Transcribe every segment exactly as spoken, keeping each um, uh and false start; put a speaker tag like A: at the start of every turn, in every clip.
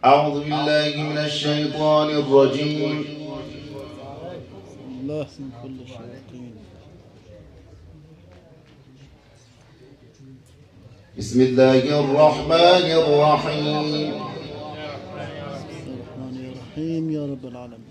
A: أعوذ بالله من الشيطان الرجيم.
B: الله من كل الشياطين.
A: بسم الله الرحمن الرحيم.
B: الرحمن الرحيم يا رب العالمين.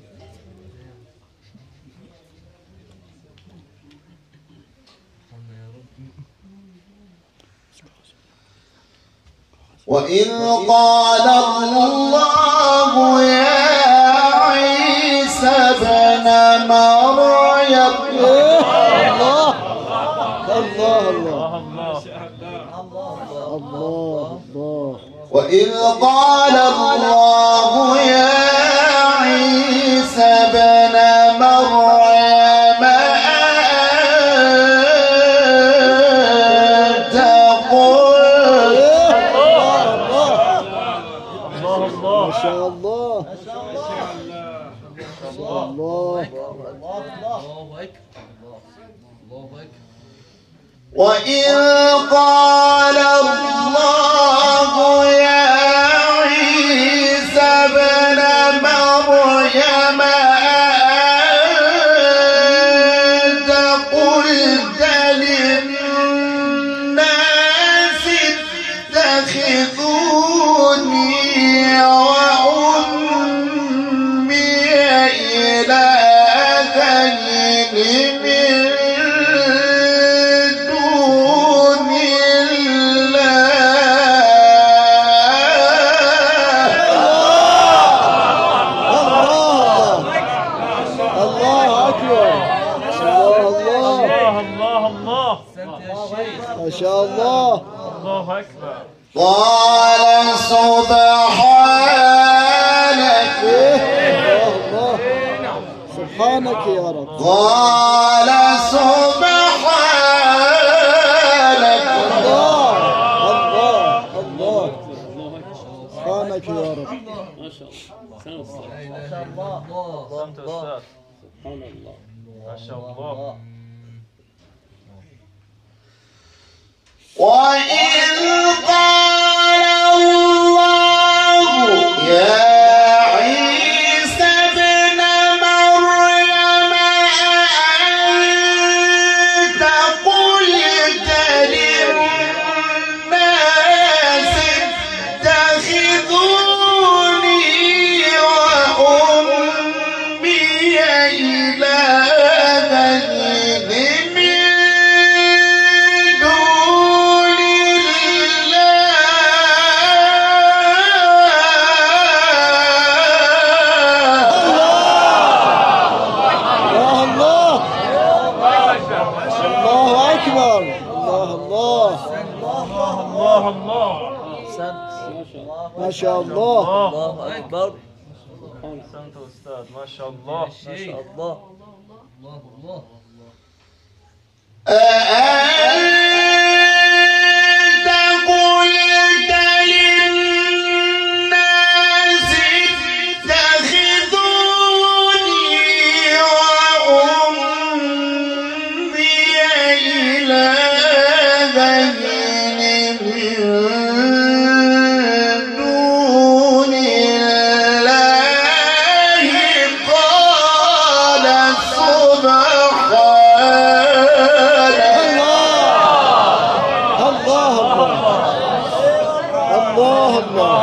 A: وإذ قال الله يا عيسى ابن مريم
B: الله الله الله الله.
A: وإذ قال الله يا عيسى ابن مريم أنت قلت
B: ما شاء الله ما شاء الله.
A: وإذ قال الله يا عيسى ابن مريم أنت قلت للناس اتخذوني وأمي إلهين من دون الله.
B: الله أكبر. الله
C: الله الله
B: ما شاء الله.
C: الله أكبر.
A: قال سبحانك
B: الله سبحانك يا رب.
A: قال سبحانك
B: الله الله الله سبحانك يا رب.
D: ما شاء الله.
C: أحسنت أستاذ.
D: سبحان الله.
C: ما شاء الله.
A: وإذ قال الله يا عيسى ابن مريم أنت قلت للناس اتخذوني وأمي إلهين من دون
B: الله الله أكبر. الله الله
C: الله الله.
B: ما شاء الله.
C: الله أكبر. أحسنت أستاذ. ما شاء الله. ما شاء الله.
A: أأنت قلت للناس اتخذوني وأمي إلهين من دون الله قال سبحانك
B: الله الله الله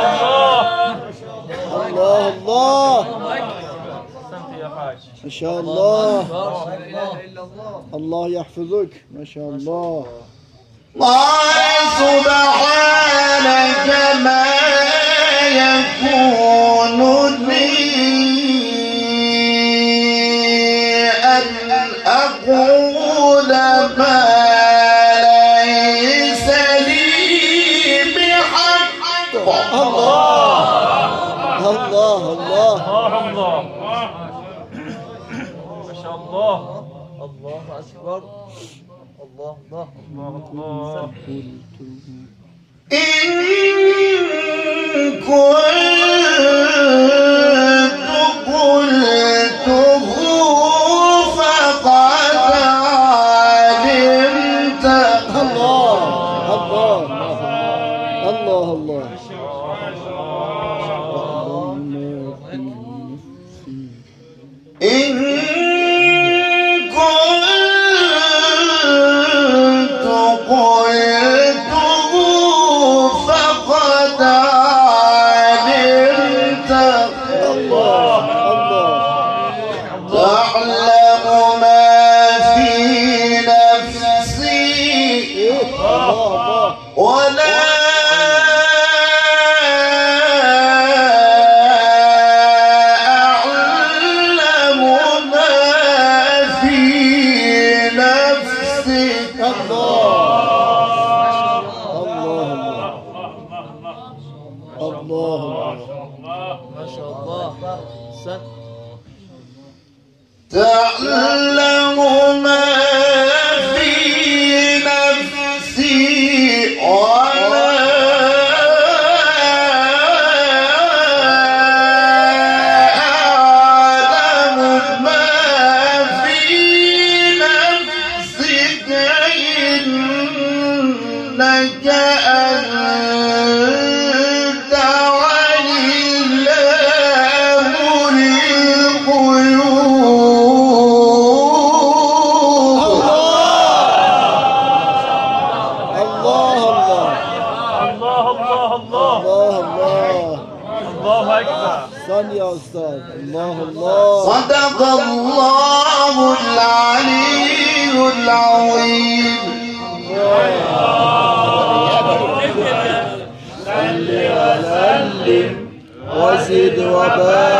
B: الله الله.
C: أحسنت يا حاج.
B: ما شاء الله. الله يحفظك. ما شاء الله.
A: قال سبحانك ما يكون لي أن أقول ما ليس لي بحق.
B: الله الله الله.
C: الله الله. ما شاء الله.
E: الله أكبر. الله الله
C: الله الله.
A: إن كنت قلته فقد علمت.
B: الله الله الله الله.
A: إن كنت قلته فقد علمت.
B: الله الله.
A: تعلم ما في نفسي
B: الله
A: ولا أعلم ما في نفسك.
B: الله الله.
E: ما شاء الله. أحسن.
A: تعلم ما في نفسي ولا أعلم ما في نفسك إنك أنت علام الغيوب.
B: الله الله.
C: الله الله الله
B: الله الله.
C: الله أكبر.
B: أحسن يا أستاذ. الله الله.
A: صدق الله العلي العظيم.
B: وزد وبارك